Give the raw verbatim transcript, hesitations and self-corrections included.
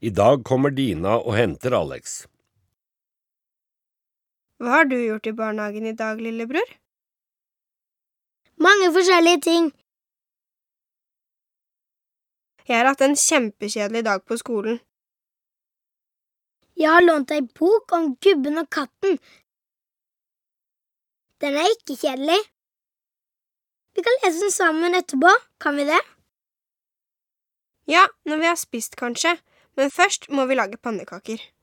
I dag kommer Dina og henter Alex. Hva har du gjort i barnehagen i dag, lillebror? Mange forskjellige ting. Jeg har hatt en kjempekjedelig dag på skolen. Jeg har lånt deg bok om gubben og katten. Den er ikke kjedelig. Vi kan lese den sammen etterpå, kan vi det? Ja, når vi har spist kanskje, men først må vi lage pannekaker.